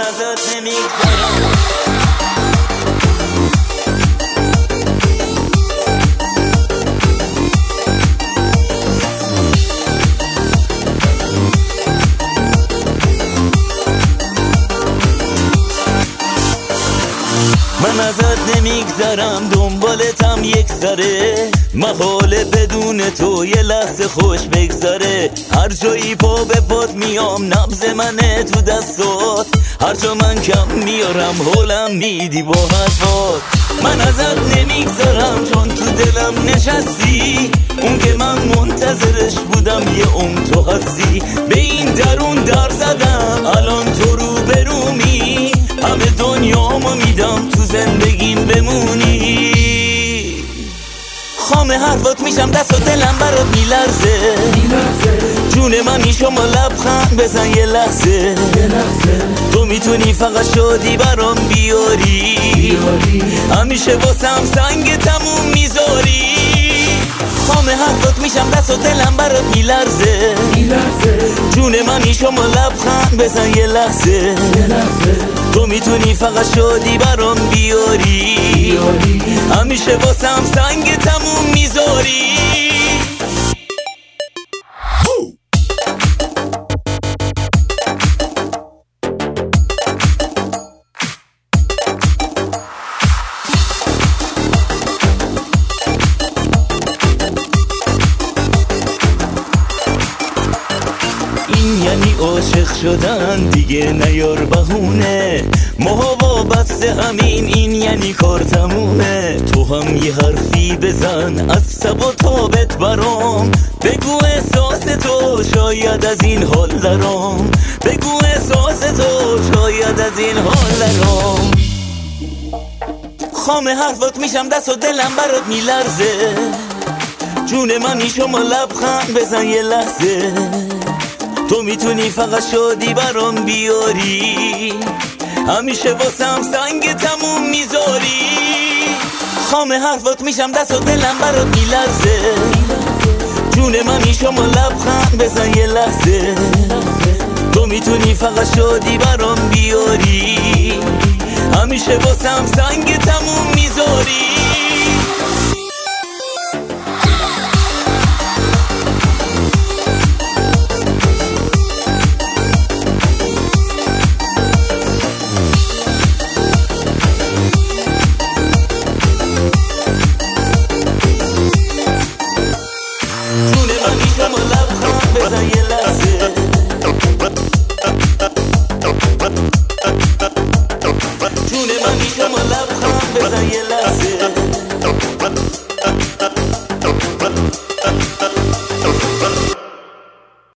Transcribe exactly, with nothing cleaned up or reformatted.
ازت نمیگذرم. من ازت نمیگذرم، دنبالتم یک سره، محاله بدون تو یه لحظه خوش بگذره. هر جایی پا به پات میام، نبض منه تو دستات، هر جا من کم میارم حولم میدی با حرفات. من ازت نمیگذرم چون تو دلم نشستی، اون که من منتظرش بودم یه عمر تو هستی. به این درون در زدم الان تو رو برومی، همه دنیامو میدم تو زندگیم بمونی. خامه حرفات میشم، دست و دلم برات میلرزه، جون منی شما لبخند بزن یه لحظه. تو میتونی فقط شادی برام بیاری، همیشه واسم سنگ تموم میذاری. خامه حرفات میشم، دست و دلم برات میلرزه، جون منی شما لبخند بزن یه لحظه. تو میتونی فقط شادی برام بیاری، همیشه واسم سنگ تموم میذاری. این یعنی عاشق شدن، دیگه نیار بهونه، ماها وابسته همین، این یعنی کار تمومه. تو هم یه حرفی بزن از سب و تابت برام، بگو احساس تو شاید از این حال درام، بگو احساس تو شاید از این حال درام. خامه حرفات میشم، دست و دلم برات میلرزه، جون منی شما لبخند بزن یه لحظه. تو میتونی فقط شادی برام بیاری، همیشه واسم سنگ تموم میذاری. خامه حرفات میشم، دست و دلم برات میلرزه، جون منی شما لبخند بزن یه لحظه. تو میتونی فقط شادی برام بیاری، همیشه واسم سنگ تموم میذاری. بزن یه لحظه، جون منی شما لبخند بزن یه لحظه.